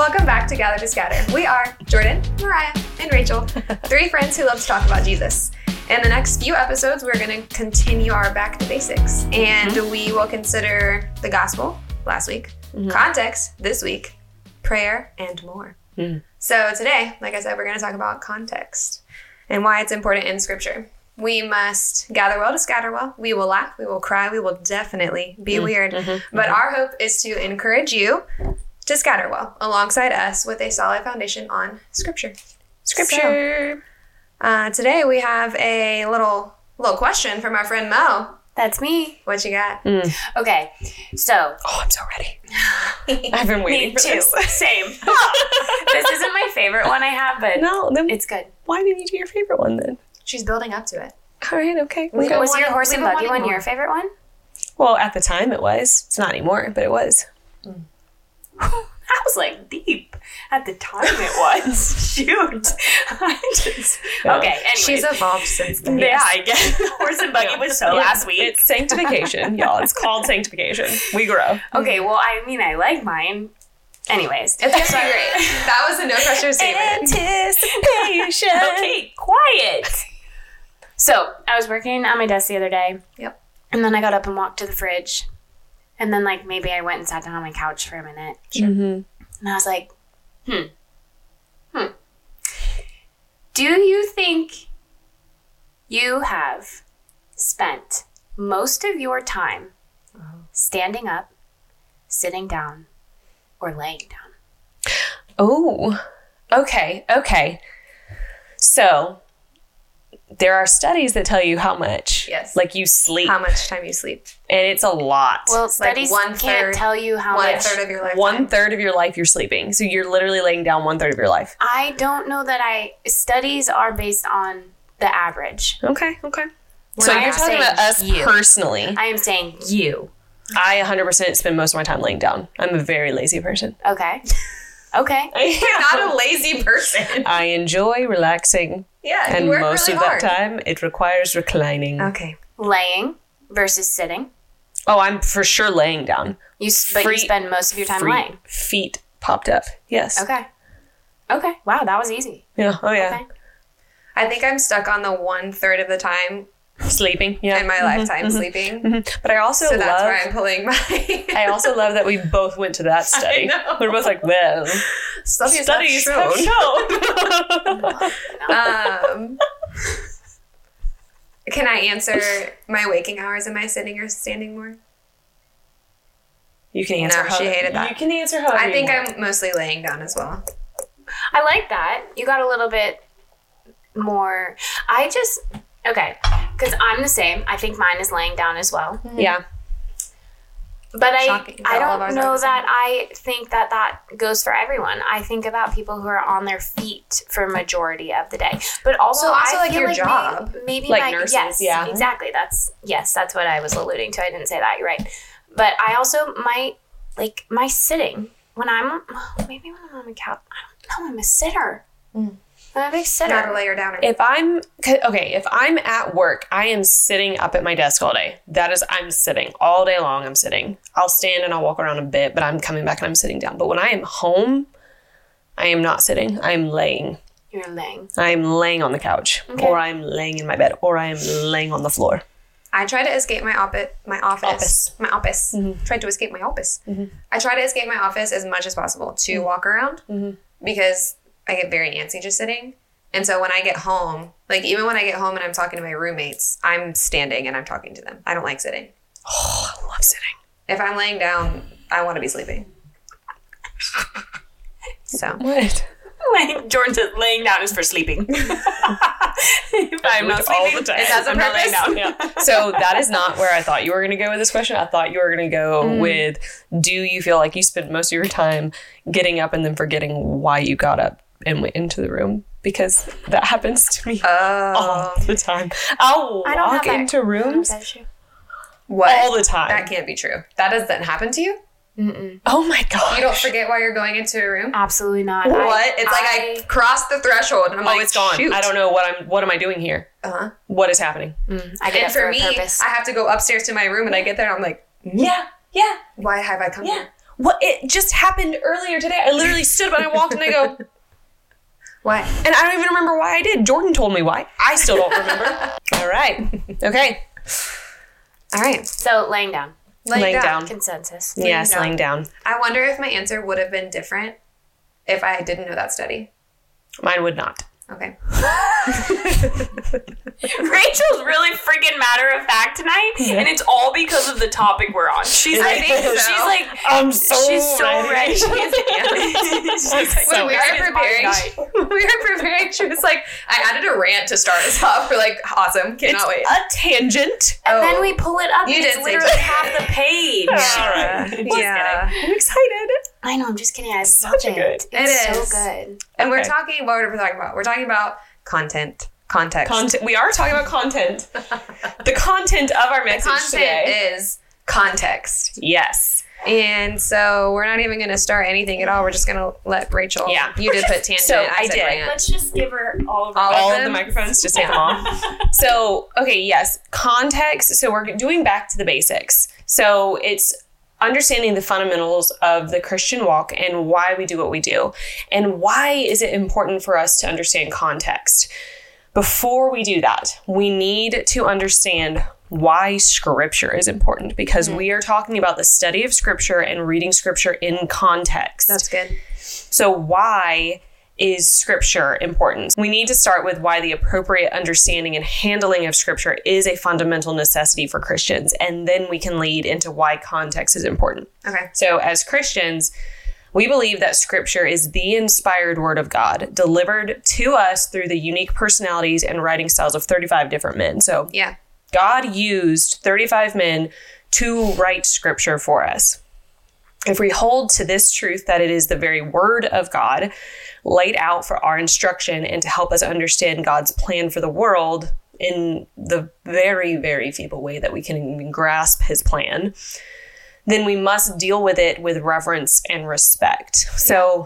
Welcome back to Gather to Scatter. We are Jordan, Mariah, and Rachel, 3 friends who love to talk about Jesus. In the next few episodes, we're going to continue our back to basics, and we will consider the gospel last week, context this week, prayer, and more. So today, like I said, we're going to talk about context and why it's important in Scripture. We must gather well to scatter well. We will laugh, we will cry, we will definitely be weird. But our hope is to encourage you to scatter well alongside us with a solid foundation on Scripture. So, today we have a little question from our friend Mo. That's me. What you got? Okay, so. Oh, I'm so ready. I've been waiting for this. Same. This isn't my favorite one I have, but then it's good. Why didn't you do your favorite one then? She's building up to it. All right, okay. Was your horse and buggy one your favorite one? Well, at the time it was. It's not anymore, but it was. That was like deep. At the time it was. Shoot. Okay, anyway. She's evolved since then. Yeah, I guess. Horse and buggy was so last week. It's sanctification, y'all. It's called sanctification. We grow. Okay, well, I mean, I like mine. Anyways. It's going to be great. That was a no pressure statement. Anticipation. Okay, quiet. So, I was working on my desk the other day. Yep. And then I got up and walked to the fridge. And then, maybe I went and sat down on my couch for a minute. Mm-hmm. And I was like, Do you think you have spent most of your time standing up, sitting down, or laying down? Oh, okay. So, there are studies that tell you how much, you sleep. How much time you sleep. And it's a lot. Well, studies can't tell you how much. 1/3 of your life. 1/3 of your life you're sleeping. So you're literally laying down 1/3 of your life. I don't know that studies are based on the average. Okay. So you're talking about us personally. I am saying you. I 100% spend most of my time laying down. I'm a very lazy person. Okay. You're not a lazy person. I enjoy relaxing. Yeah, and you work most really of hard. that time, it requires reclining. Okay. Laying versus sitting. Oh, I'm for sure laying down. You spend most of your time laying. Feet popped up. Yes. Okay. Wow, that was easy. Yeah. Oh, yeah. Okay. I think I'm stuck on the 1/3 of the time Sleeping. Yeah. in my lifetime sleeping. But I also So love. that's where I'm pulling my. I also love that we both went to that study. I know. We're both like, well, Studies have shown. Can I answer my waking hours? Am I sitting or standing more? You can answer. No, she hated that. You can answer how. I think I'm mostly laying down as well. I like that. You got a little bit more. Okay, because I'm the same. I think mine is laying down as well. Yeah. But Shocking. I All of don't ours know are the same. that I think that goes for everyone. I think about people who are on their feet for majority of the day. But also, Well, also I like feel your like job. maybe Like my nurses, yes, yeah. exactly. That's what I was alluding to. I didn't say that. You're right. But I also might my sitting when I'm on the couch. I don't know. I'm a sitter. I'm a big sitter. Not a layer downer. If I'm at work, I am sitting up at my desk all day. I'm sitting all day long. I'm sitting. I'll stand and I'll walk around a bit, but I'm coming back and I'm sitting down. But when I am home, I am not sitting. I'm laying. You're laying. I'm laying on the couch, or I'm laying in my bed, or I am laying on the floor. I try to escape my office. Tried to escape my office. I try to escape my office as much as possible to walk around because I get very antsy just sitting. And so when I get home, even when I get home and I'm talking to my roommates, I'm standing and I'm talking to them. I don't like sitting. Oh, I love sitting. If I'm laying down, I want to be sleeping. So. What? Jordan says laying down is for sleeping. I'm not all the time. It has a I'm not laying purpose. down. Yeah. So that is not where I thought you were going to go with this question. I thought you were going to go with, do you feel like you spend most of your time getting up and then forgetting why you got up and went into the room? Because that happens to me all the time. I'll walk into rooms all the time. That can't be true. That doesn't happen to you? Mm-mm. Oh my God. You don't forget why you're going into a room? Absolutely not. What? I crossed the threshold and I'm like, it's gone. shoot. I don't know what am I doing here? What is happening? I get And up for for me, a purpose. I have to go upstairs to my room and I get there and I'm like, Yeah. why have I come here? What? It just happened earlier today. I literally stood up and I walked and I go, Why? and I don't even remember why I did. Jordan told me why. I still don't remember. All right. Okay. All right. So laying down. Laying down. Consensus. Yes, laying down. I wonder if my answer would have been different if I didn't know that study. Mine would not. Okay. Rachel's really freaking matter of fact tonight, and it's all because of the topic we're on. She's I like, think so. she's like, I'm so she's so ready. ready. When we were preparing, she was like, I added a rant to start us off. We're like, awesome, cannot wait. A tangent. And then we pull it up. You and did it's say literally that. half the page. All right. Yeah. I'm excited. I know. I'm just kidding. I love Such a it. good- It's It so is. good. And we're Okay. talking, what are we talking about? We're talking about content, context. Content. We are talking about content. The content of our message Content today. is context. Yes. And so we're not even going to start anything at all. We're just going to let Rachel. Yeah. You did put tangent. So I said did. rant. Let's just give her all of All All of them? the microphones, just take them off. So, okay, yes, context. So we're doing back to the basics. So it's understanding the fundamentals of the Christian walk and why we do what we do. And why is it important for us to understand context? Before we do that, we need to understand why scripture is important, because we are talking about the study of scripture and reading scripture in context. That's good. So why is scripture important? We need to start with why the appropriate understanding and handling of scripture is a fundamental necessity for Christians. And then we can lead into why context is important. Okay. So as Christians, we believe that scripture is the inspired word of God delivered to us through the unique personalities and writing styles of 35 different men. So Yeah. God used 35 men to write scripture for us. If we hold to this truth that it is the very word of God laid out for our instruction and to help us understand God's plan for the world in the very, very feeble way that we can even grasp his plan, then we must deal with it with reverence and respect. So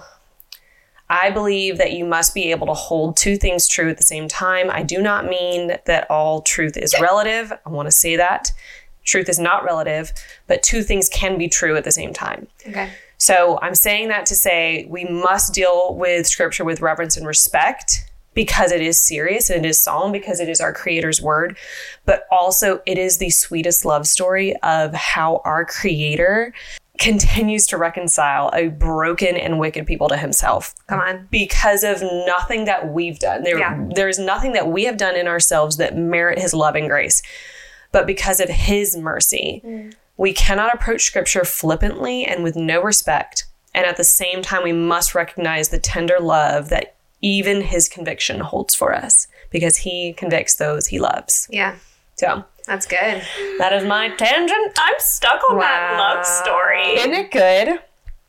I believe that you must be able to hold two things true at the same time. I do not mean that all truth is relative. I want to say that. Truth is not relative, but two things can be true at the same time. Okay. So I'm saying that to say we must deal with scripture with reverence and respect because it is serious and it is solemn, because it is our Creator's word, but also it is the sweetest love story of how our Creator continues to reconcile a broken and wicked people to himself. Come on. Because of nothing that we've done. There is nothing that we have done in ourselves that merit his love and grace. But because of his mercy, we cannot approach scripture flippantly and with no respect. And at the same time, we must recognize the tender love that even his conviction holds for us, because he convicts those he loves. Yeah. So That's good. that is my tangent. I'm stuck on that love story. Isn't it good?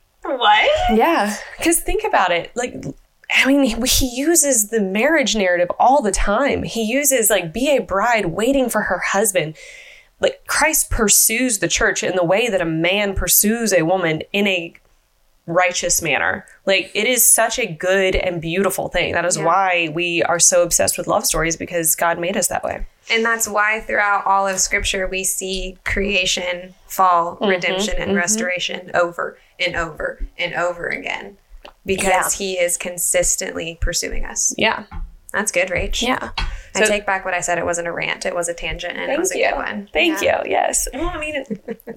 What? Yeah. Because think about it. Like, I mean, he uses the marriage narrative all the time. He uses, like, be a bride waiting for her husband. Like, Christ pursues the church in the way that a man pursues a woman in a righteous manner. Like, it is such a good and beautiful thing. That is why we are so obsessed with love stories, because God made us that way. And that's why throughout all of scripture, we see creation, fall, redemption, and restoration over and over and over again, because he is consistently pursuing us. Yeah. That's good, Rach. Yeah. I take back what I said. It wasn't a rant. It was a tangent, and it was a good one. Thank you. Yes. Well, I mean,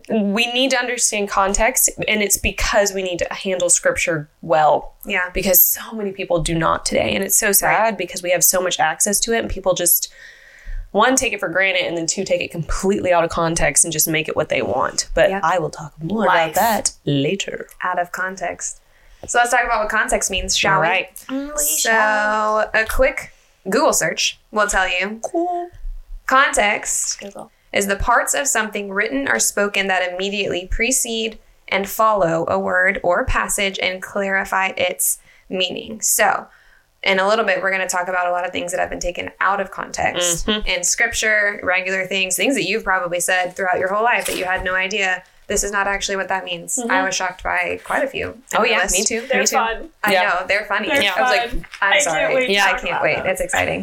we need to understand context, and it's because we need to handle scripture well. Yeah. Because so many people do not today. And it's so sad because we have so much access to it, and people just, one, take it for granted, and then two, take it completely out of context and just make it what they want. But I will talk more about that later. Out of context. So let's talk about what context means, shall All we? right. So a quick Google search will tell you. Cool. Context is the parts of something written or spoken that immediately precede and follow a word or passage and clarify its meaning. So in a little bit, we're going to talk about a lot of things that have been taken out of context in scripture, regular things that you've probably said throughout your whole life that you had no idea. This is not actually what that means. I was shocked by quite a few. Oh, yeah. Me too. They're me too. fun. I know. They're funny. They're I was like, fun. I'm I sorry. can't wait to I talk can't about wait. them. It's exciting.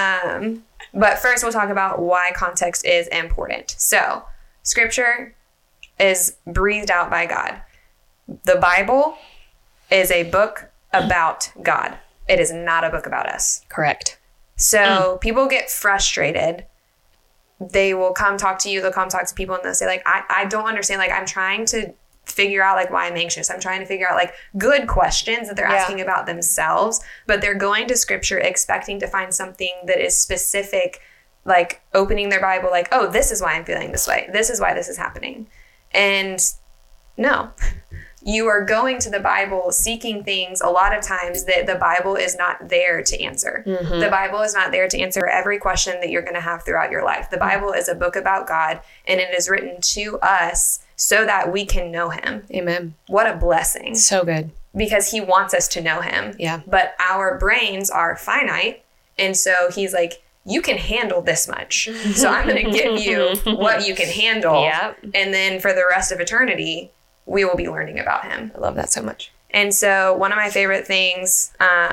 But first, we'll talk about why context is important. So, scripture is breathed out by God. The Bible is a book about God. It is not a book about us. Correct. So people get frustrated. They will come talk to you. They'll come talk to people and they'll say like, I don't understand. Like, I'm trying to figure out like why I'm anxious. I'm trying to figure out like good questions that they're asking about themselves, but they're going to scripture expecting to find something that is specific, like opening their Bible, like, oh, this is why I'm feeling this way. This is why this is happening. And no, you are going to the Bible seeking things a lot of times that the Bible is not there to answer. The Bible is not there to answer every question that you're going to have throughout your life. The Bible is a book about God, and it is written to us so that we can know him. Amen. What a blessing. So good. Because he wants us to know him. Yeah. But our brains are finite. And so he's like, you can handle this much. So I'm going to give you what you can handle. Yep. And then for the rest of eternity, we will be learning about him. I love that so much. And so one of my favorite things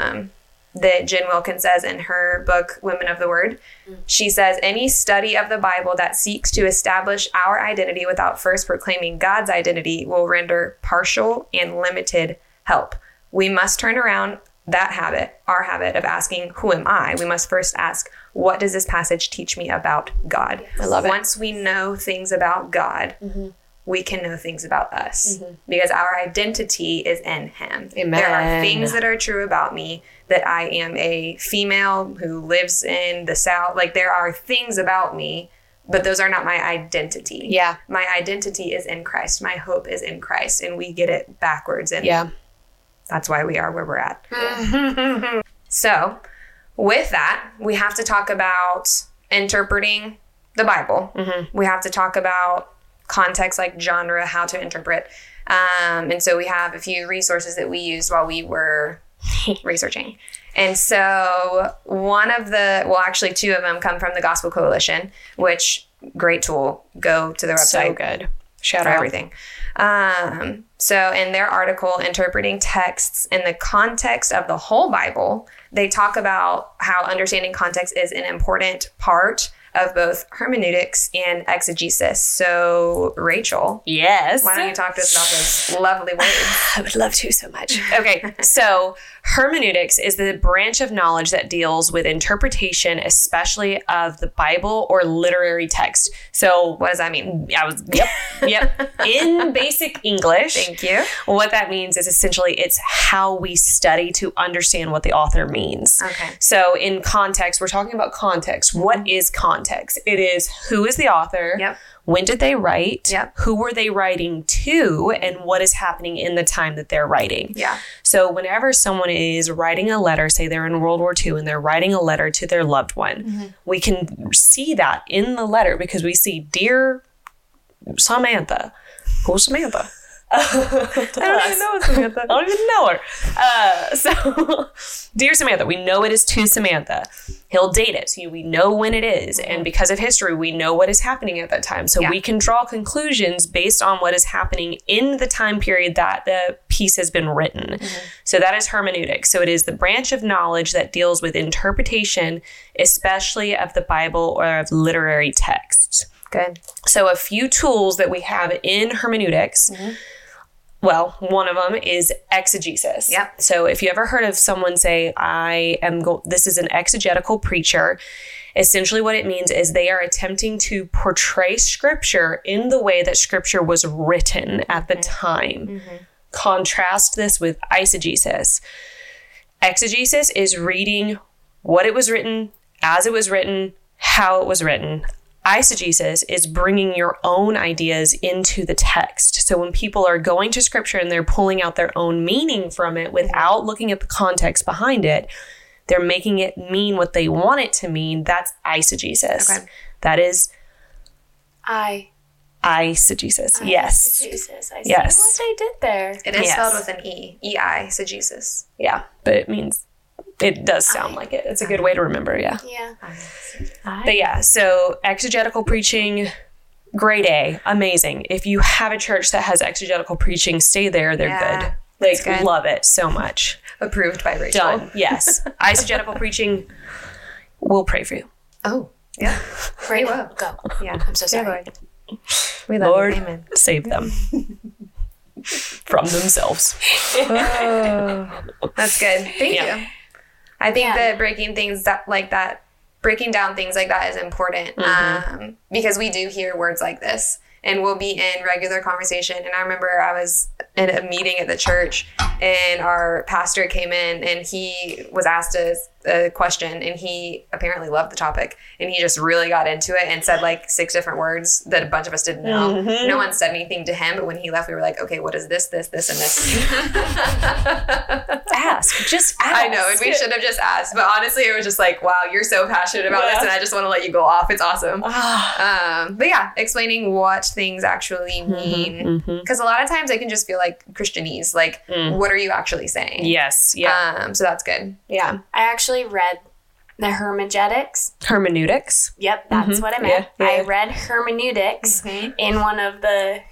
that Jen Wilkins says in her book, Women of the Word, she says, any study of the Bible that seeks to establish our identity without first proclaiming God's identity will render partial and limited help. We must turn around that habit, our habit of asking, who am I? We must first ask, what does this passage teach me about God? I love it. Once we know things about God, we can know things about us because our identity is in him. Amen. There are things that are true about me, that I am a female who lives in the South. Like, there are things about me, but those are not my identity. Yeah. My identity is in Christ. My hope is in Christ, and we get it backwards. And that's why we are where we're at. So with that, we have to talk about interpreting the Bible. We have to talk about context, like genre, how to interpret. And so we have a few resources that we used while we were researching. And so actually two of them come from the Gospel Coalition, which great tool. Go to their website. So good. Shout for out. everything. So in their article, Interpreting Texts in the Context of the Whole Bible, they talk about how understanding context is an important part of both hermeneutics and exegesis. So, Rachel. Yes. Why don't you talk to us about those lovely words? I would love to so much. Okay, so hermeneutics is the branch of knowledge that deals with interpretation, especially of the Bible or literary text. So what does that mean? Yep. In basic English. Thank you. What that means is essentially it's how we study to understand what the author means. Okay. So in context, we're talking about context. What is context? It is who is the author? Yep. When did they write? Yep. Who were they writing to? And what is happening in the time that they're writing? Yeah. So whenever someone is writing a letter, say they're in World War II and they're writing a letter to their loved one, we can see that in the letter because we see, Dear Samantha. Who's Samantha? I don't even know Samantha. I don't even know her. So, Dear Samantha, we know it is to Samantha. He'll date it. So we know when it is. And because of history, we know what is happening at that time. So we can draw conclusions based on what is happening in the time period that the piece has been written. So that is hermeneutics. So it is the branch of knowledge that deals with interpretation, especially of the Bible or of literary texts. Good. So a few tools that we have in hermeneutics. Well, one of them is exegesis. Yep. So if you ever heard of someone say, this is an exegetical preacher, essentially what it means is they are attempting to portray scripture in the way that scripture was written at the time. Contrast this with eisegesis. Exegesis is reading what it was written, as it was written, how it was written. Eisegesis is bringing your own ideas into the text. So when people are going to scripture and they're pulling out their own meaning from it without looking at the context behind it, they're making it mean what they want it to mean. That's eisegesis. Okay. That is eisegesis. Yes. I Yes. see what they did there. It is Yes. spelled with an E. E-I, so Jesus. Yeah, but it does sound like it. It's a good way to remember, yeah. Yeah. But yeah, so exegetical preaching, grade A, amazing. If you have a church that has exegetical preaching, stay there. They're good. that's good. Love it so much. Approved by Rachel. Done. Yes. Eisegetical preaching, we'll pray for you. Oh, yeah. Right will. Go. Yeah. I'm so sorry. Lord. We love Lord, you. Amen. save them. from themselves. Oh, that's good. Thank you. I think that breaking down things like that is important because we do hear words like this and we'll be in regular conversation. And I remember I was in a meeting at the church and our pastor came in and he was asked a question and he apparently loved the topic and he just really got into it and said like 6 different words that a bunch of us didn't know. No one said anything to him, but when he left, we were like, okay, what is this, and this? Just ask. I know, and we should have just asked, but honestly, it was just like, wow, you're so passionate about this and I just want to let you go off. It's awesome. But yeah, explaining what things actually mean. Because a lot of times it can just feel like Christianese, like what are you actually saying? Yes. Yeah. So that's good. Yeah. I actually read the hermeneutics. Hermeneutics. Yep, that's what I meant. Yeah. I read hermeneutics in one of the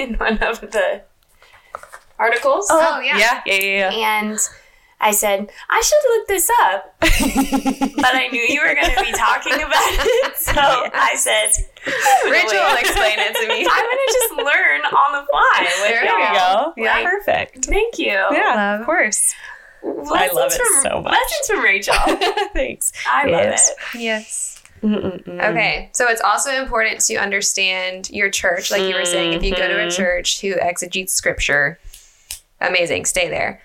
articles. Oh yeah. Yeah. And I said, I should look this up. But I knew you were going to be talking about it. So I said, Rachel will explain it to me. I'm going to just learn on the fly with There y'all. you go. Yeah, Like, perfect. Thank you. Yeah, of course. I love it so much. Lessons from Rachel. Thanks. I love it. Yes. Okay. So it's also important to understand your church. Like you were saying, if you go to a church who exegetes scripture, amazing, stay there.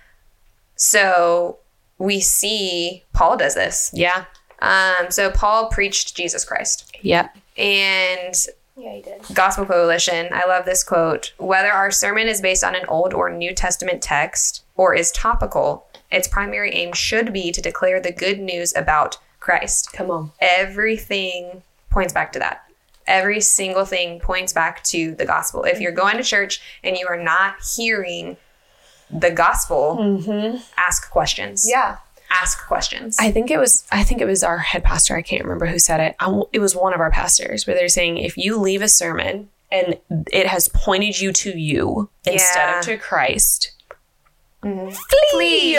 So we see Paul does this. Yeah. So Paul preached Jesus Christ. Yep. And Yeah, he did. Gospel Coalition, I love this quote. Whether our sermon is based on an Old or New Testament text or is topical, its primary aim should be to declare the good news about Christ. Come on. Everything points back to that. Every single thing points back to the gospel. If you're going to church and you are not hearing the gospel, ask questions. Yeah. Ask questions. I think it was our head pastor. I can't remember who said it. It was one of our pastors where they're saying, if you leave a sermon and it has pointed you to you instead of to Christ, flee.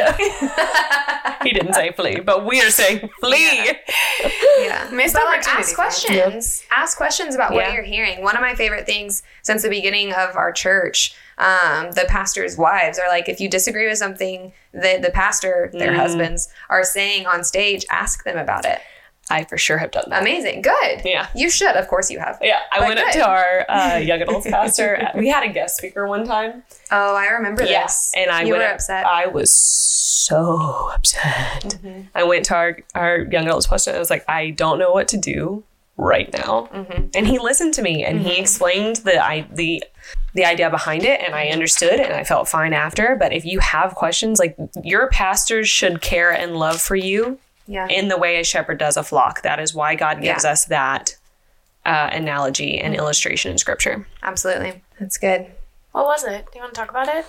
He didn't say flee, but we are saying flee. Yeah. Missed But like, opportunity. ask questions. Ask questions about what you're hearing. One of my favorite things since the beginning of our church, the pastors' wives are like, if you disagree with something that the pastor, their husbands, are saying on stage, ask them about it. I for sure have done that. Amazing. Good. Yeah. You should. Of course you have. Yeah, I But went up good. to our young adults pastor. We had a guest speaker one time. Oh, I remember this. And I you went were up- upset. I was so upset. I went to our young adults pastor and I was like, I don't know what to do right now. And he listened to me and he explained the idea behind it, and I understood and I felt fine after. But if you have questions, like, your pastors should care and love for you in the way a shepherd does a flock. That is why God gives us that analogy and illustration in scripture. Absolutely. That's good. What was it? Do you want to talk about it?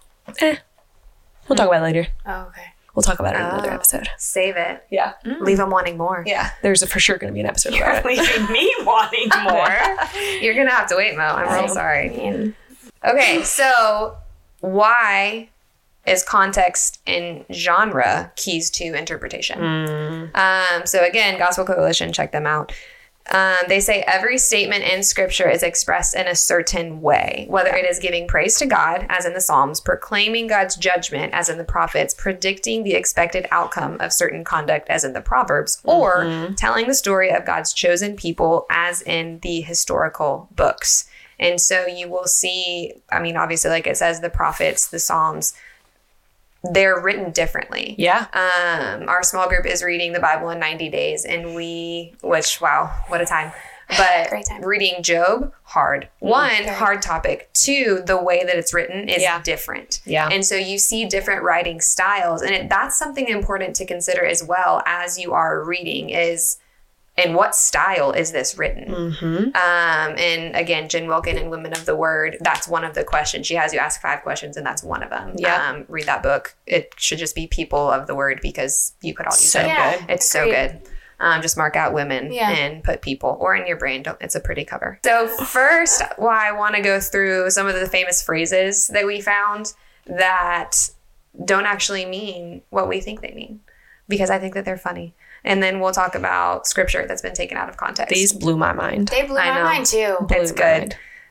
We'll talk about it later. Oh, okay. We'll talk about it in another episode. Save it. Yeah. Leave them wanting more. Yeah. There's for sure going to be an episode You're about it. leaving me wanting more. You're going to have to wait, Mo. I'm real sorry. Okay, so why is context and genre keys to interpretation? So again, Gospel Coalition, check them out. They say every statement in scripture is expressed in a certain way, whether it is giving praise to God, as in the Psalms, proclaiming God's judgment, as in the prophets, predicting the expected outcome of certain conduct, as in the Proverbs, or telling the story of God's chosen people, as in the historical books. And so you will see, I mean, obviously, like it says, the prophets, the Psalms, they're written differently. Yeah. Our small group is reading the Bible in 90 days, and wow, what a time. But Great time. reading Job, hard. One, hard topic. Two, the way that it's written is different. Yeah. And so you see different writing styles, and that's something important to consider as well as you are reading is, in what style is this written? And again, Jen Wilkin and Women of the Word, that's one of the questions. She has you ask 5 questions, and that's one of them. Yeah. Read that book. It should just be People of the Word, because you could all use So it. Yeah. good. It's so good. Just mark out women and put people, or in your brain. It's a pretty cover. So first, I want to go through some of the famous phrases that we found that don't actually mean what we think they mean, because I think that they're funny. And then we'll talk about scripture that's been taken out of context. These blew my mind. They blew I my know. mind too. It's blew my good.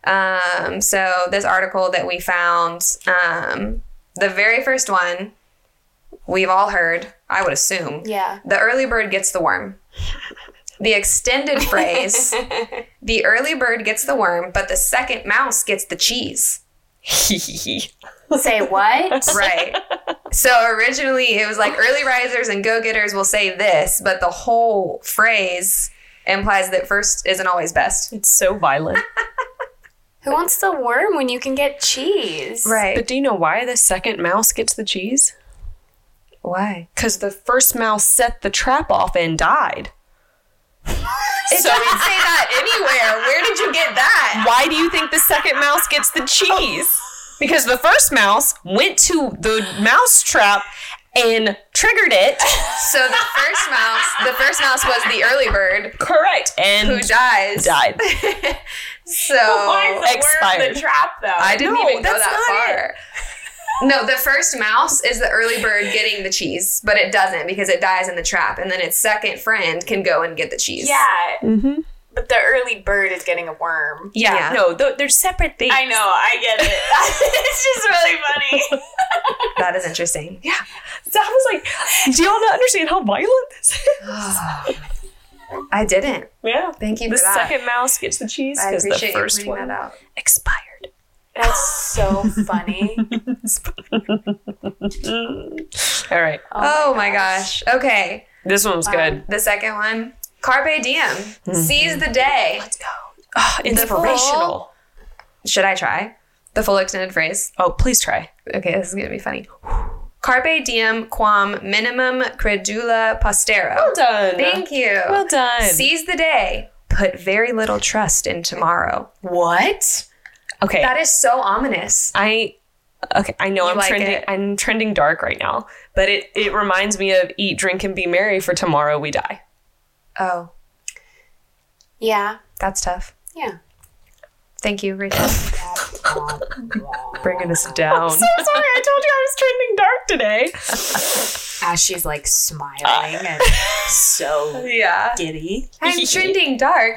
So this article that we found, the very first one, we've all heard, I would assume. Yeah. The early bird gets the worm. The extended phrase, the early bird gets the worm, but the second mouse gets the cheese. Say what? Right. So originally it was like early risers and go-getters will say this, but the whole phrase implies that first isn't always best. It's so violent. Who wants the worm when you can get cheese? Right. But do you know why the second mouse gets the cheese? Why? Because the first mouse set the trap off and died. It doesn't say that anywhere. Where did you get that? Why do you think the second mouse gets the cheese? Because the first mouse went to the mouse trap and triggered it. So the first mouse was the early bird. Correct. And Who dies. died. So Expired. The trap, though. I didn't even go that's that not far. No, the first mouse is the early bird getting the cheese, but it doesn't because it dies in the trap, and then its second friend can go and get the cheese. Yeah. Mm-hmm. But the early bird is getting a worm. Yeah. No, they're separate things. I know. I get it. It's just really funny. That is interesting. Yeah. So I was like, do y'all not understand how violent this is? I didn't. Yeah. Thank you The for that. second mouse gets the cheese I because the appreciate you first pointing one that out. expired. That's so funny. All right. Oh my gosh. Okay. This one was good. The second one. Carpe diem. Seize the day. Let's go. Oh, inspirational. Should I try? The full extended phrase. Oh, please try. Okay, this is going to be funny. Carpe diem quam minimum credula postero. Well done. Thank you. Well done. Seize the day. Put very little trust in tomorrow. What? Okay. That is so ominous. I know I'm like trending. it? I'm trending dark right now, but it reminds me of eat, drink, and be merry, for tomorrow we die. Oh, Yeah. that's tough. Yeah. Thank you, Rachel. Bringing us down. I'm so sorry. I told you I was trending dark today. As she's like smiling and so Yeah. giddy. I'm trending dark.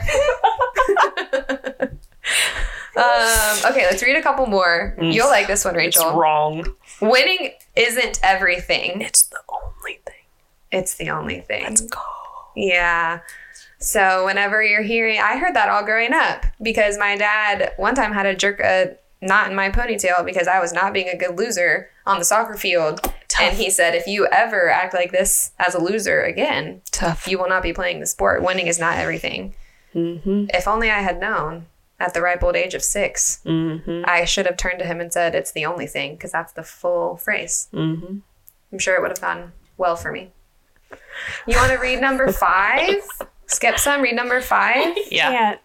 Okay, let's read a couple more. You'll like this one, It's Rachel. wrong. Winning isn't everything. It's the only thing. It's the only thing. Let's go. Yeah. So whenever you're hearing, I heard that all growing up because my dad one time had to jerk a knot in my ponytail because I was not being a good loser on the soccer field. Tough. And he said, if you ever act like this as a loser again, Tough. you will not be playing the sport. Winning is not everything. Mm-hmm. If only I had known at the ripe old age of 6, Mm-hmm. I should have turned to him and said, it's the only thing, because that's the full phrase. Mm-hmm. I'm sure it would have gone well for me. You want to read number 5? Skip some, read number 5? Yeah.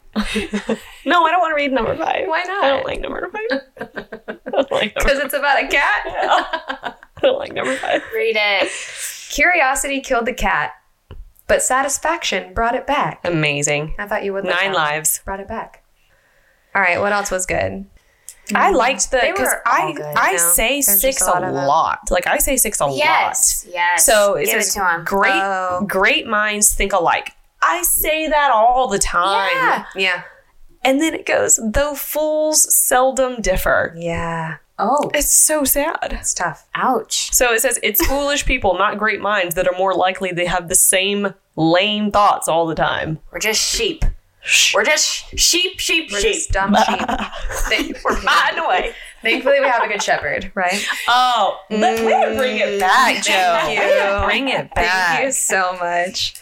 No, I don't want to read number 5. Why not? I don't like number 5. I don't like Because number it's about a cat? I don't like number 5. Read it. Curiosity killed the cat, but satisfaction brought it back. Amazing. I thought you would. like 9 that. lives. Brought it back. All right, what else was good? I liked the They because were all good. I No, say there's 6 just a lot a of them. lot. Like I say 6 a Yes. lot. Yes. So it give it says to him. great minds think alike. I say that all the time. Yeah. Yeah. And then it goes, though fools seldom differ. Yeah. Oh. It's so sad. It's tough. Ouch. So it says it's foolish people, not great minds, that are more likely to have the same lame thoughts all the time. We're just sheep. We're just sheep. We're just dumb sheep. We're riding away. Thankfully, we have a good shepherd, right? Oh, way to bring it back, Joe. Thank you. Way to bring it back. Thank you so much.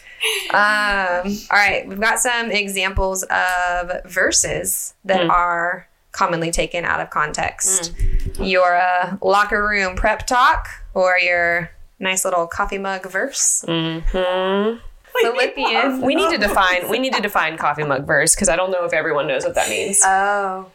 All right, we've got some examples of verses that are commonly taken out of context. Your locker room prep talk or your nice little coffee mug verse. Mm-hmm. Philippians. We need to define coffee mug verse because I don't know if everyone knows what that means. Oh.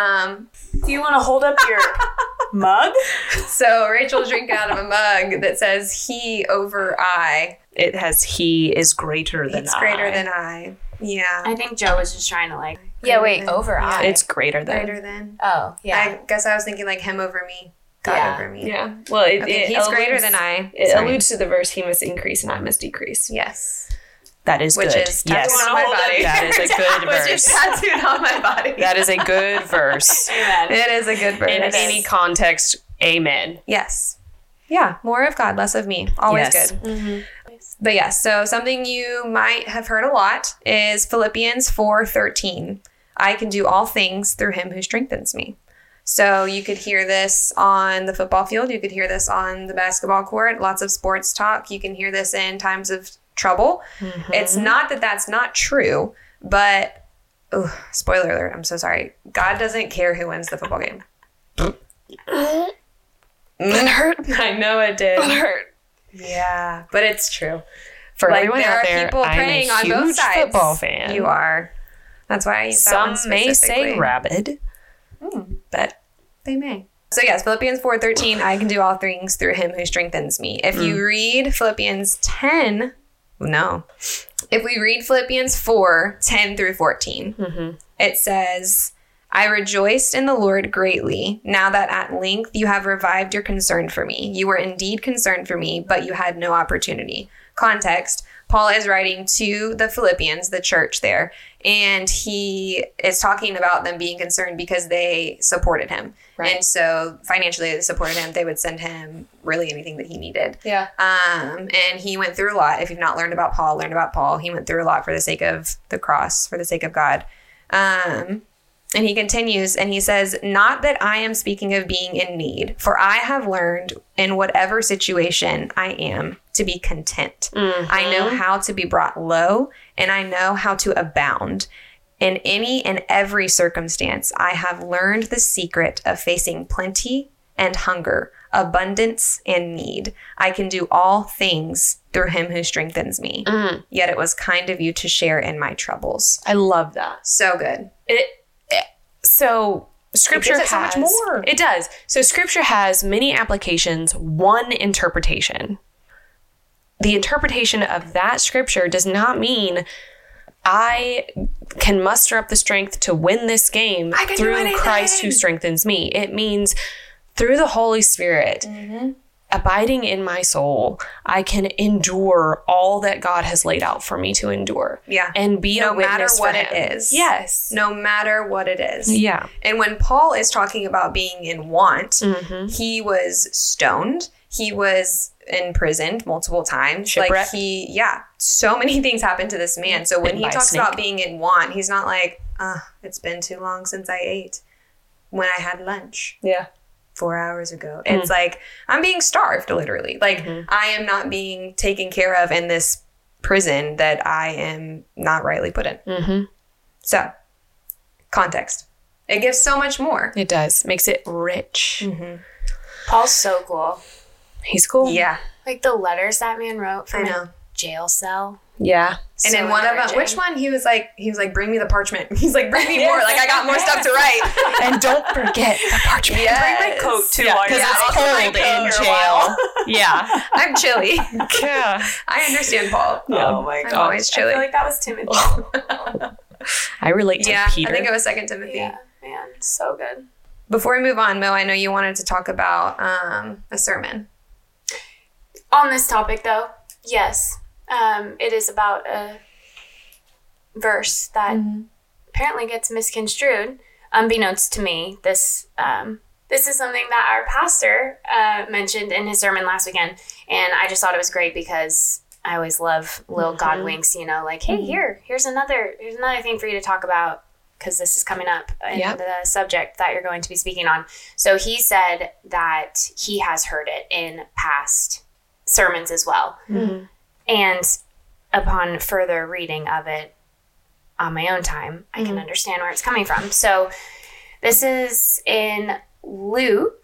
Do you want to hold up your mug? So Rachel's drinking out of a mug that says he over I. It has he is greater than It's I. greater than I. Yeah. I think Joe was just trying to like. Yeah. Wait. Over Yeah. I. It's greater than. Greater than. Oh yeah. I guess I was thinking like him over me. God Yeah. over me. Yeah. Well, it Okay, he's greater than I. It Sorry. alludes to the verse, he must increase and I must decrease. Yes. That is which good. is tattooed on my body. That is a good verse. Which is tattooed on my body. That is a good verse. Amen. It is a good verse. In any context, amen. Yes. Yeah, more of God, less of me. Always Yes. good. Mm-hmm. But yes, so something you might have heard a lot is Philippians 4:13. I can do all things through him who strengthens me. So you could hear this on the football field. You could hear this on the basketball court. Lots of sports talk. You can hear this in times of trouble. Mm-hmm. It's not that that's not true, but spoiler alert, I'm so sorry. God doesn't care who wins the football game. It hurt. I know it did. It hurt. Yeah, but it's true. For Like, everyone there out are there, people I'm praying a on both huge sides. football fan. You are. That's why I use that Some one may say specifically. rabid, but They may. So yes, Philippians 4:13, I can do all things through him who strengthens me. If you read Philippians 10, no. If we read Philippians 4:10 through 14, it says, I rejoiced in the Lord greatly, now that at length you have revived your concern for me. You were indeed concerned for me, but you had no opportunity. Context, Paul is writing to the Philippians, the church there, and he is talking about them being concerned because they supported him. Right. And so financially they supported him. They would send him really anything that he needed. yeah. And he went through a lot. If you've not learned about Paul, learn about Paul. He went through a lot for the sake of the cross, for the sake of God. And he continues and he says, not that I am speaking of being in need, for I have learned in whatever situation I am to be content. I know how to be brought low and I know how to abound. In any and every circumstance, I have learned the secret of facing plenty and hunger, abundance and need. I can do all things through him who strengthens me. Yet it was kind of you to share in my troubles. I love that. So good. So scripture gives it so has much more. It does. So scripture has many applications, one interpretation. The interpretation of that scripture does not mean I can muster up the strength to win this game I can do through anything. Christ who strengthens me. It means through the Holy Spirit abiding in my soul, I can endure all that God has laid out for me to endure. Yeah. And be No a witness matter for what it him. is. Yes. No matter what it is. Yeah. And when Paul is talking about being in want, Mm-hmm. he was stoned. He was imprisoned multiple times. Shipwrecked. So many things happened to this man. So when Bitten he by a talks snake. about being in want, he's not like, it's been too long since I ate when I had lunch Yeah. 4 hours ago. It's like, I'm being starved, literally. Like, I am not being taken care of in this prison that I am not rightly put in. Mm-hmm. So, context. It gives so much more. It does. Makes it rich. Paul's so cool. He's cool. Yeah, Like the letters that man wrote I from know. a jail cell. Yeah. And So in one of them, encouraging. which one? He was like, bring me the parchment. He's like, bring me more. Like, I got more stuff to write. And don't forget the parchment. Yes. Bring my coat too. Yeah, while because you're it's out. cold in jail. Yeah. I'm chilly. Yeah. I understand Paul. Oh my I'm god. always I chilly. feel like that was Timothy. I relate to Yeah, Peter. I think it was 2 Timothy. Yeah, man, so good. Before we move on, Mo, I know you wanted to talk about a sermon. On this topic, though, yes, it is about a verse that apparently gets misconstrued, unbeknownst to me. This is something that our pastor mentioned in his sermon last weekend, and I just thought it was great because I always love little God winks. You know, like, hey, here's another thing for you to talk about, because this is coming up in Yep. the subject that you're going to be speaking on. So he said that he has heard it in past sermons as well. And upon further reading of it on my own time, I can understand where it's coming from. So this is in Luke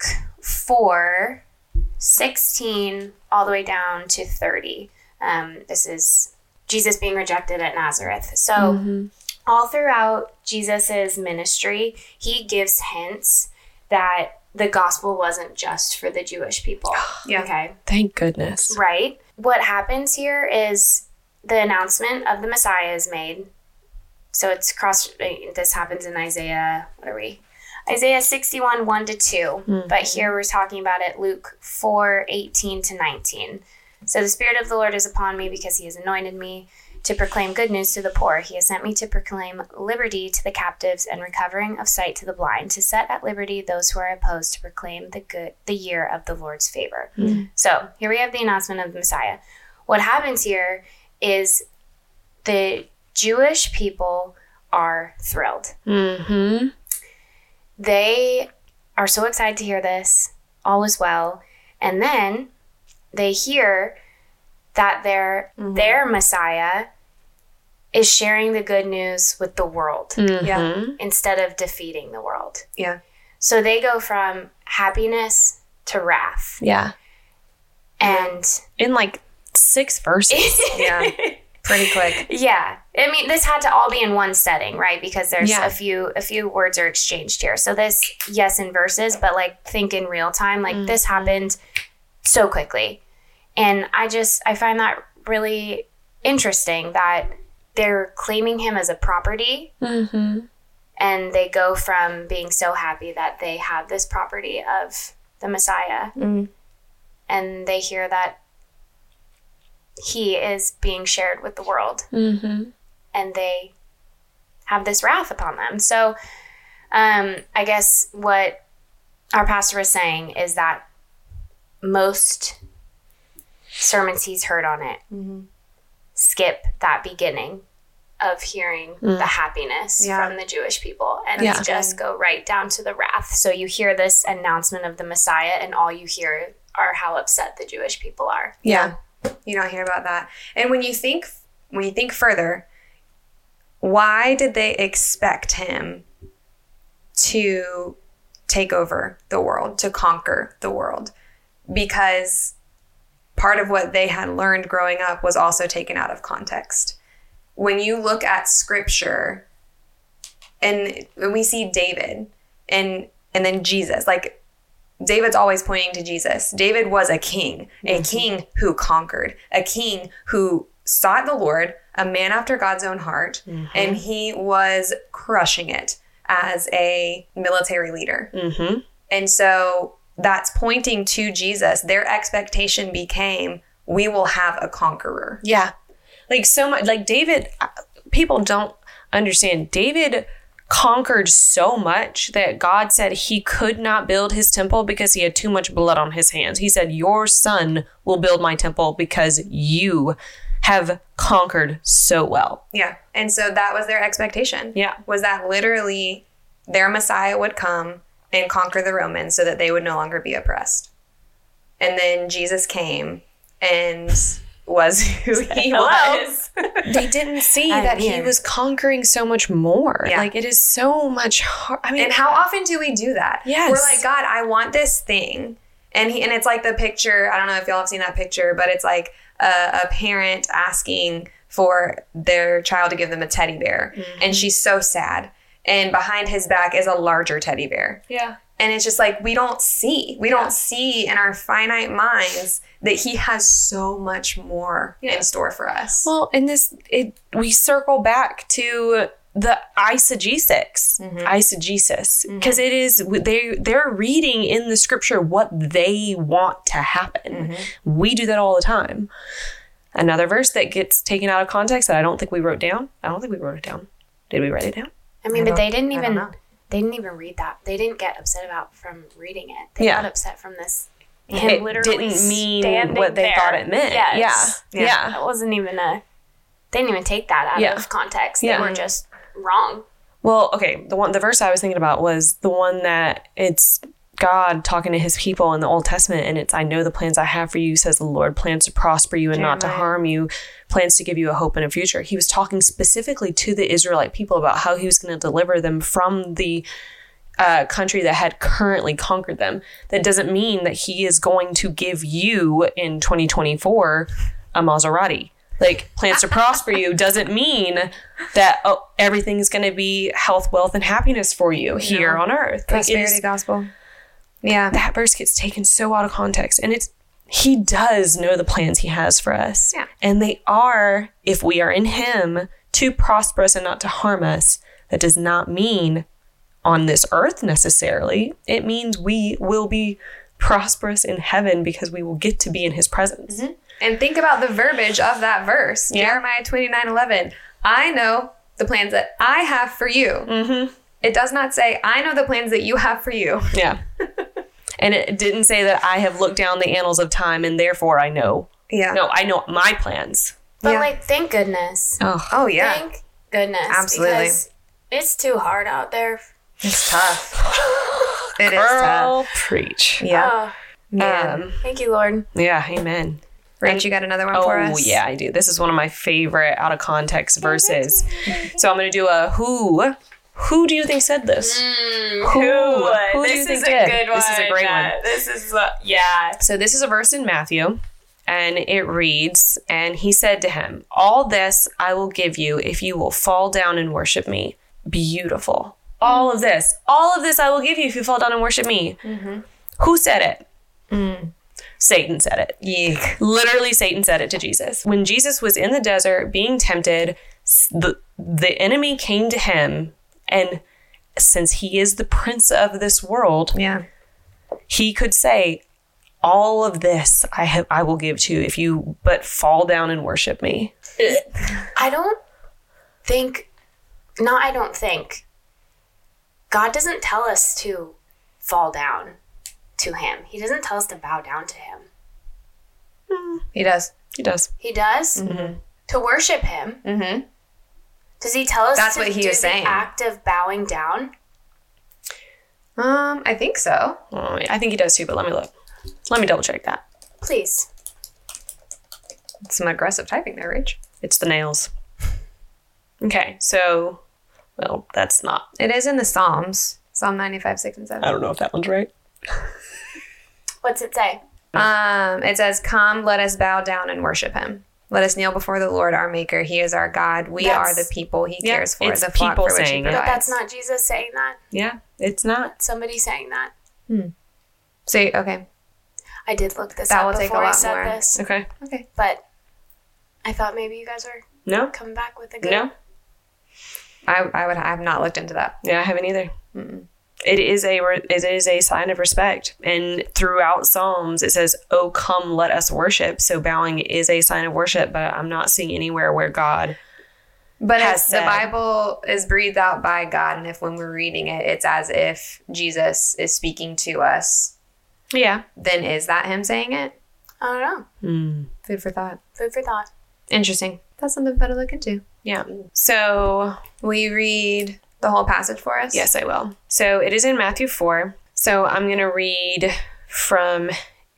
4:16 all the way down to 30. This is Jesus being rejected at Nazareth. So all throughout Jesus's ministry, he gives hints that the gospel wasn't just for the Jewish people. Yeah. Okay. Thank goodness. Right. What happens here is the announcement of the Messiah is made. So it's this happens in Isaiah, Isaiah 61, 1-2. But here we're talking about it, Luke 4:18-19. So the Spirit of the Lord is upon me because he has anointed me to proclaim good news to the poor. He has sent me to proclaim liberty to the captives and recovering of sight to the blind, to set at liberty those who are opposed, to proclaim the year of the Lord's favor. Mm-hmm. So here we have the announcement of the Messiah. What happens here is the Jewish people are thrilled. Mm-hmm. They are so excited to hear this. All is well. And then they hear that their Messiah is sharing the good news with the world instead of defeating the world. Yeah. So they go from happiness to wrath. Yeah. And in like 6 verses. Yeah. Pretty quick. Yeah. I mean, this had to all be in one setting, right? Because there's a few words are exchanged here. So this, yes, in verses, but like think in real time. Like this happened so quickly. And I find that really interesting that they're claiming him as a property. Mm-hmm. And they go from being so happy that they have this property of the Messiah. Mm. And they hear that he is being shared with the world. Mm-hmm. And they have this wrath upon them. So I guess what our pastor was saying is that most sermons he's heard on it skip that beginning of hearing the happiness from the Jewish people and just go right down to the wrath. So you hear this announcement of the Messiah and all you hear are how upset the Jewish people are. Yeah. You don't hear about that. And when you think further, why did they expect him to take over the world, to conquer the world? Because part of what they had learned growing up was also taken out of context. When you look at scripture and when we see David and then Jesus, like David's always pointing to Jesus. David was a king who conquered, a king who sought the Lord, a man after God's own heart, and he was crushing it as a military leader. Mm-hmm. And so that's pointing to Jesus. Their expectation became, we will have a conqueror. Yeah. Like so much, like David, people don't understand. David conquered so much that God said he could not build his temple because he had too much blood on his hands. He said, your son will build my temple because you have conquered so well. Yeah. And so that was their expectation. Yeah. Was that literally their Messiah would come and conquer the Romans so that they would no longer be oppressed. And then Jesus came and was who he was. They didn't see that he was conquering so much more. Yeah. Like it is so much hard. I mean, and how often do we do that? Yes. We're like, God, I want this thing. And it's like the picture, I don't know if y'all have seen that picture, but it's like a parent asking for their child to give them a teddy bear. Mm-hmm. And she's so sad. And behind his back is a larger teddy bear. Yeah. And it's just like, we don't see in our finite minds that he has so much more in store for us. Well, in we circle back to the eisegesis, because it is, they're reading in the scripture what they want to happen. Mm-hmm. We do that all the time. Another verse that gets taken out of context that I don't think we wrote down. I don't think we wrote it down. Did we write it down? I mean, but they didn't even read that. They didn't get upset about from reading it. They got upset from this. It literally didn't mean what they thought it meant. Yes. Yeah. It wasn't even they didn't even take that out of context. They were just wrong. Well, okay. The verse I was thinking about was the one that it's God talking to his people in the Old Testament, and it's, I know the plans I have for you, says the Lord, plans to prosper you and not to harm you, plans to give you a hope and a future. He was talking specifically to the Israelite people about how he was going to deliver them from the country that had currently conquered them. That doesn't mean that he is going to give you in 2024 a Maserati. Like, plans to prosper you doesn't mean that everything is going to be health, wealth, and happiness for you here on earth. Prosperity gospel. Yeah. That verse gets taken so out of context. And he does know the plans he has for us. Yeah. And they are, if we are in him, to prosper us and not to harm us. That does not mean on this earth necessarily. It means we will be prosperous in heaven because we will get to be in his presence. Mm-hmm. And think about the verbiage of that verse. Yeah. Jeremiah 29:11. I know the plans that I have for you. Mm-hmm. It does not say, I know the plans that you have for you. Yeah. And it didn't say that I have looked down the annals of time and therefore I know. Yeah. No, I know my plans. But Yeah. like, thank goodness. Oh, yeah. Thank goodness. Absolutely. Because it's too hard out there. It's tough. It is Girl, tough. preach. Yeah. Oh, Man. thank you, Lord. Yeah, amen. Rach, you got another one for us? Oh, yeah, I do. This is one of my favorite out of context verses. So I'm going to do a who. Who do you think said this? Who do you think did? This is a great one. This is, yeah. So this is a verse in Matthew, and it reads, and he said to him, all this I will give you if you will fall down and worship me. Beautiful. All of this I will give you if you fall down and worship me. Mm-hmm. Who said it? Satan said it. Yeek. Literally, Satan said it to Jesus. When Jesus was in the desert being tempted, the enemy came to him, and since he is the prince of this world, Yeah. he could say, all of this I will give to you if you but fall down and worship me. I don't think God doesn't tell us to fall down to him. He doesn't tell us to bow down to him. He does. He does. He does? Mm-hmm. To worship him. Mm-hmm. Does he tell us That's to what he do is saying. the act of bowing down? I think so. Oh, I think he does too, but let me look. Let me double check that. Please. Some aggressive typing there, Rach. It's the nails. Okay, so, well, that's not. It is in the Psalms. Psalm 95, 6, and 7. I don't know if that one's right. What's it say? It says, come, let us bow down and worship him. Let us kneel before the Lord, our maker. He is our God. We are the people he cares for, it's the flock people for which he saying it. provides. But that's not Jesus saying that. Yeah, it's not. Somebody saying that. So, okay. I did look this That up will take a before I lot said more. this. Okay. Okay. But I thought maybe you guys were No? coming back with a good... No? I have not looked into that. Yeah, I haven't either. It is a sign of respect. And throughout Psalms, it says, oh, come, let us worship. So bowing is a sign of worship, but I'm not seeing anywhere where God But has if the said. Bible is breathed out by God, and if when we're reading it, it's as if Jesus is speaking to us, Yeah. then is that him saying it? I don't know. Food for thought. Food for thought. Interesting. That's something better to look into. Yeah. So, Will you read the whole passage for us? yes, I will. So it is in Matthew 4. So I'm going to read from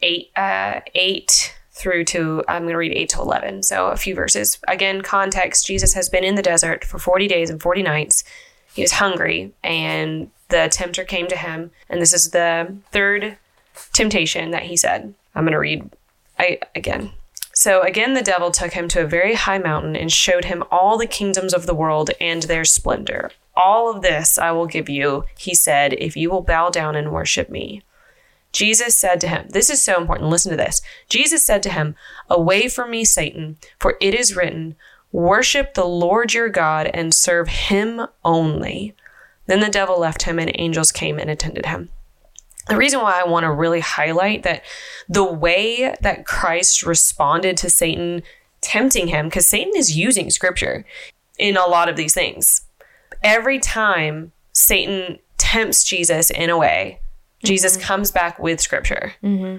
8 through to, I'm going to read 8 to 11. So a few verses. Again, context, Jesus has been in the desert for 40 days and 40 nights. He was hungry, and the tempter came to him. And this is the third temptation that he said. I'm going to read again. So again, the devil took him to a very high mountain and showed him all the kingdoms of the world and their splendor. All of this I will give you, he said, if you will bow down and worship me. Jesus said to him, this is so important, listen to this. Jesus said to him, away from me, Satan, for it is written, worship the Lord your God and serve him only. Then the devil left him and angels came and attended him. The reason why I want to really highlight that the way that Christ responded to Satan tempting him, because Satan is using scripture in a lot of these things. Every time Satan tempts Jesus in a way, Jesus comes back with scripture.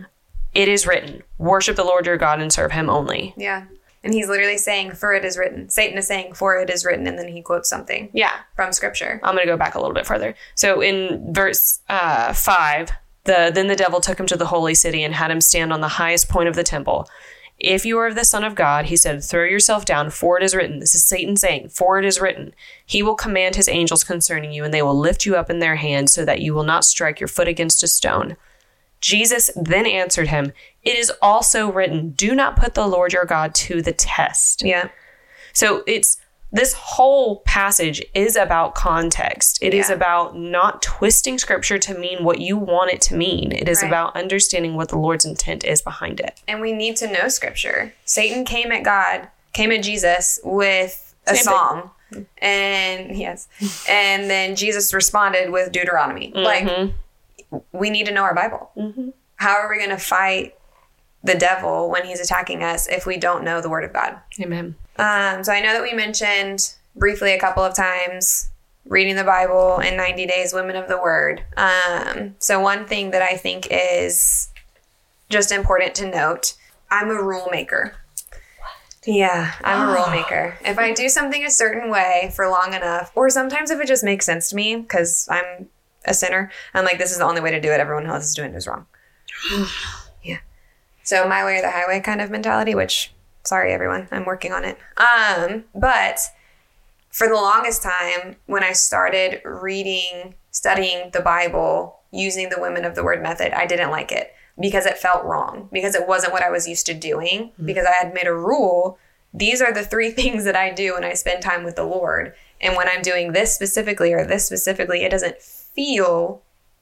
It is written, worship the Lord your God and serve him only. Yeah. And he's literally saying, for it is written. Satan is saying, for it is written. And then he quotes something Yeah. from scripture. I'm going to go back a little bit further. So in verse 5, then the devil took him to the holy city and had him stand on the highest point of the temple. If you are the Son of God, he said, throw yourself down, for it is written. This is Satan saying, for it is written. He will command his angels concerning you, and they will lift you up in their hands so that you will not strike your foot against a stone. Jesus then answered him, it is also written, do not put the Lord your God to the test. Yeah. So this whole passage is about context. It is Yeah. about not twisting scripture to mean what you want it to mean. It is Right. about understanding what the Lord's intent is behind it. And we need to know scripture. Satan came at Jesus with a Same psalm. And and then Jesus responded with Deuteronomy. Like, we need to know our Bible. How are we going to fight the devil when he's attacking us if we don't know the word of God. Amen. So I know that we mentioned briefly a couple of times reading the Bible in 90 days, women of the word. So one thing that I think is just important to note, I'm a rule maker. Yeah, I'm a rule maker. If I do something a certain way for long enough, or sometimes if it just makes sense to me because I'm a sinner, I'm like, this is the only way to do it. Everyone else is doing it is wrong. Yeah. So my way or the highway kind of mentality, which, sorry, everyone, I'm working on it. But for the longest time, when I started studying the Bible, using the Women of the Word method, I didn't like it because it felt wrong, because it wasn't what I was used to doing, because I had made a rule. These are the 3 things that I do when I spend time with the Lord. And when I'm doing this specifically or this specifically, it doesn't feel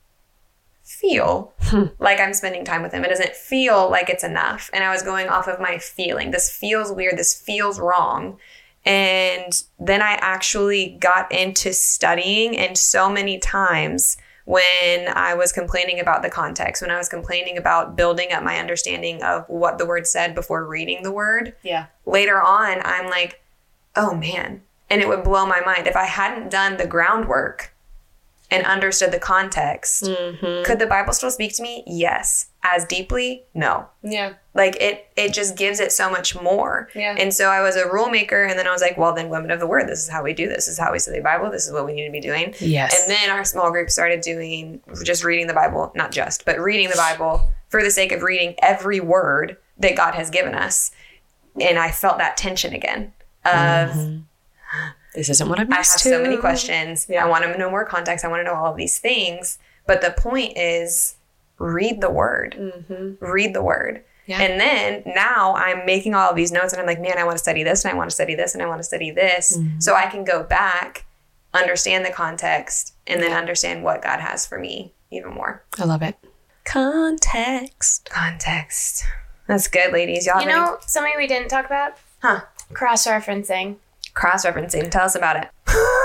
like I'm spending time with him. It doesn't feel like it's enough. And I was going off of my feeling. This feels weird. This feels wrong. And then I actually got into studying, and so many times when I was complaining about the context, when I was complaining about building up my understanding of what the word said before reading the word, later on, I'm like, oh man. And it would blow my mind. If I hadn't done the groundwork and understood the context, could the Bible still speak to me? Yes. As deeply? No. Yeah. Like it just gives it so much more. Yeah. And so I was a rule maker, and then I was like, well, then Women of the Word, this is how we do this. This is how we study the Bible. This is what we need to be doing. Yes. And then our small group started doing just reading the Bible, not just, but reading the Bible for the sake of reading every word that God has given us. And I felt that tension again of, this isn't what I'm I have used to. so many questions. Yeah. I want to know more context. I want to know all of these things. But the point is, read the word. Read the word. Yeah. And then now I'm making all of these notes, and I'm like, man, I want to study this, and I want to study this, and I want to study this. So I can go back, understand the context, and then understand what God has for me even more. I love it. Context. That's good, ladies. Y'all You know, something we didn't talk about? Huh. Cross-referencing. Cross-referencing. Tell us about it.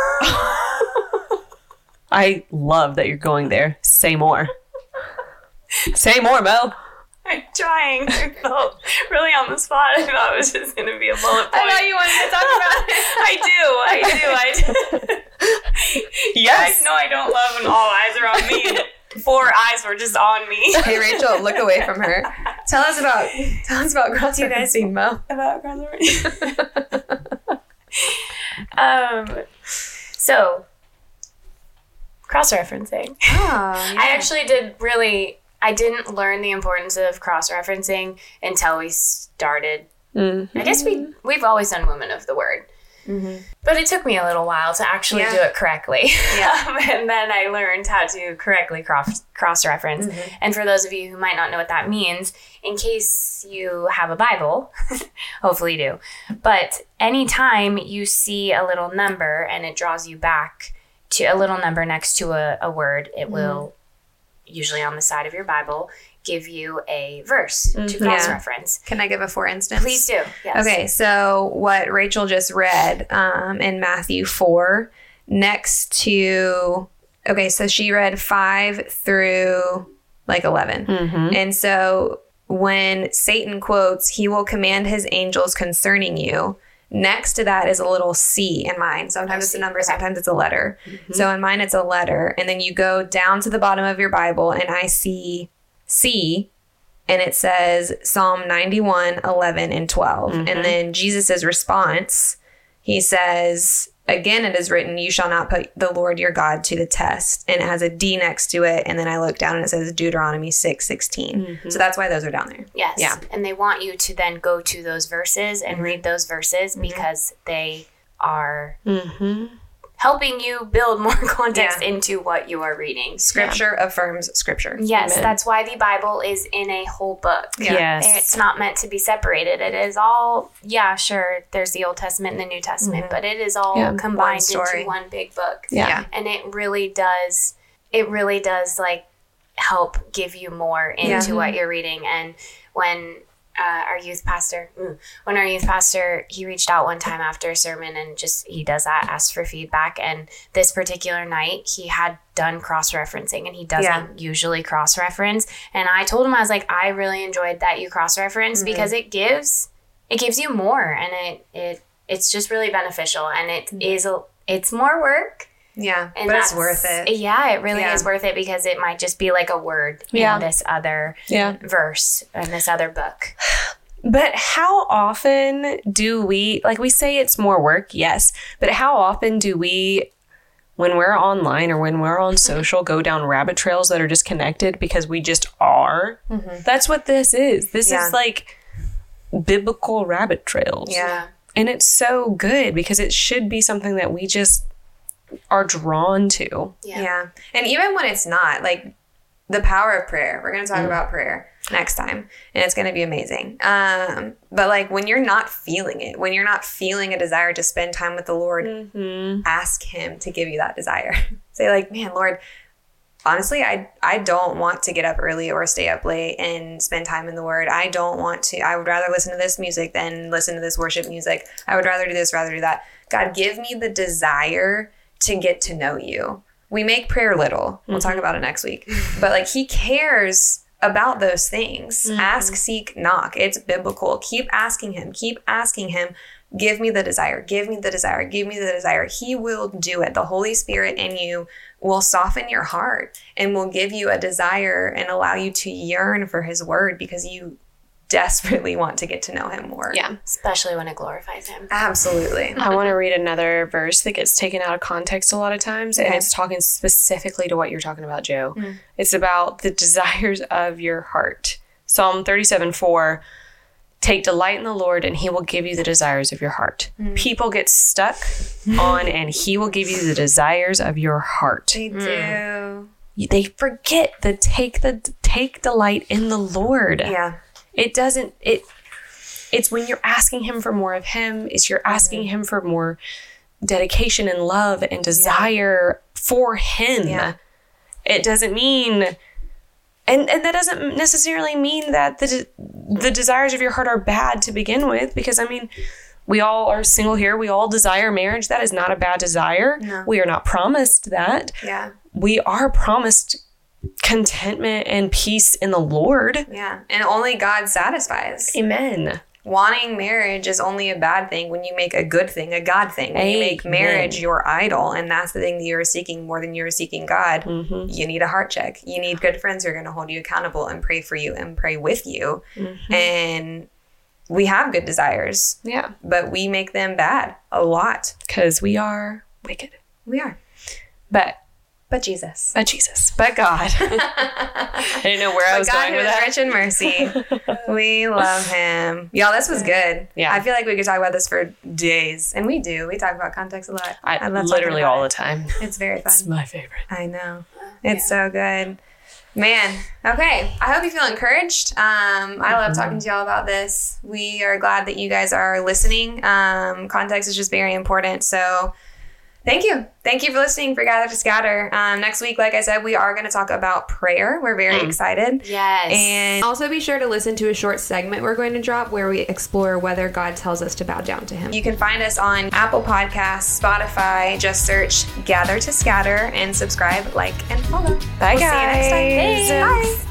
I love that you're going there. Say more. Say more, Mo. I'm trying. I felt really on the spot. I thought it was just going to be a bullet point. I thought you wanted to talk about it. I do. Yes. You guys know I don't love when all eyes are on me. 4 eyes were just on me. Hey, Rachel, look away from her. Tell us about cross-referencing, Mo. About cross-referencing. So, cross-referencing. Oh, I actually I didn't learn the importance of cross-referencing until we started. I guess we've always done Women of the Word. But it took me a little while to actually do it correctly. Yeah. And then I learned how to correctly cross-reference. And for those of you who might not know what that means, in case you have a Bible, hopefully you do, but anytime you see a little number and it draws you back to a little number next to a word, it will, usually on the side of your Bible, give you a verse to cross-reference. Can I give a for instance? Please do. Yes. Okay, so what Rachel just read in Matthew 4 next to... Okay, so she read 5 through like 11. And so when Satan quotes, he will command his angels concerning you, next to that is a little C in mine. Sometimes it's a number, sometimes it's a letter. So in mine, it's a letter. And then you go down to the bottom of your Bible, and I see C, and it says Psalm 91, 11, and 12. And then Jesus' response, he says, again, it is written, you shall not put the Lord your God to the test. And it has a D next to it. And then I look down and it says Deuteronomy 6:16. So that's why those are down there. Yes. Yeah. And they want you to then go to those verses and read those verses because they are helping you build more context into what you are reading. Scripture affirms scripture. Yes, Amen. that's why the Bible is in a whole book. Yes. It's not meant to be separated. It is all, sure, there's the Old Testament and the New Testament, but it is all combined into one big book. Yeah. And it really does like help give you more into what you're reading. And when our youth pastor, he reached out one time after a sermon and he does that, asked for feedback. And this particular night he had done cross-referencing, and he doesn't usually cross-reference. And I told him, I was like, I really enjoyed that you cross-reference because it gives you more, and it's just really beneficial, and it's more work. Yeah, and but it's worth it. Yeah, it really is worth it, because it might just be like a word in this other verse in this other book. But how often do we say it's more work? Yes. But how often do we, when we're online or when we're on social, go down rabbit trails that are disconnected because we just are? Mm-hmm. That's what this is. This is like biblical rabbit trails. Yeah. And it's so good because it should be something that we just are drawn to. Yeah. And even when it's not, like the power of prayer, we're going to talk about prayer next time, and it's going to be amazing. But like when you're not feeling it, when you're not feeling a desire to spend time with the Lord, ask him to give you that desire. Say like, man, Lord, honestly, I don't want to get up early or stay up late and spend time in the Word. I don't want to. I would rather listen to this music than listen to this worship music. I would rather do this, rather do that. God, give me the desire to get to know you. We make prayer little. We'll talk about it next week. But like he cares about those things. Ask, seek, knock. It's biblical. Keep asking him. Keep asking him. Give me the desire. Give me the desire. Give me the desire. He will do it. The Holy Spirit in you will soften your heart and will give you a desire and allow you to yearn for his word because you desperately want to get to know him more. Yeah, especially when it glorifies him. Absolutely. I want to read another verse that gets taken out of context a lot of times, and it's talking specifically to what you're talking about, Joe. It's about the desires of your heart. Psalm 37:4, take delight in the Lord, and he will give you the desires of your heart. People get stuck on, and he will give you the desires of your heart. They do. They forget to take delight in the Lord. Yeah. It's when you're asking him for more of him, you're asking him for more dedication and love and desire for him. Yeah. It doesn't mean, and that doesn't necessarily mean that the desires of your heart are bad to begin with, because I mean, we all are single here. We all desire marriage. That is not a bad desire. No. We are not promised that. Yeah. We are promised contentment and peace in the Lord. Yeah. And only God satisfies. Amen. Wanting marriage is only a bad thing when you make a good thing a God thing. When you make marriage your idol, and that's the thing that you're seeking more than you're seeking God, you need a heart check. You need good friends who are going to hold you accountable and pray for you and pray with you. And we have good desires. Yeah. But we make them bad a lot. Because we are wicked. We are. But Jesus. But God. I didn't know where I was going with that. God, rich in mercy. We love him. Y'all, this was good. Yeah. I feel like we could talk about this for days. And we do. We talk about context a lot. I love literally all the time. It's very fun. It's my favorite. I know. It's so good. Man. Okay. I hope you feel encouraged. I love talking to y'all about this. We are glad that you guys are listening. Context is just very important. So thank you. Thank you for listening for Gather to Scatter. Next week, like I said, we are going to talk about prayer. We're very excited. Yes. And also be sure to listen to a short segment we're going to drop where we explore whether God tells us to bow down to him. You can find us on Apple Podcasts, Spotify. Just search Gather to Scatter and subscribe, like, and follow. Bye, guys. See you next time. Thanks. Bye.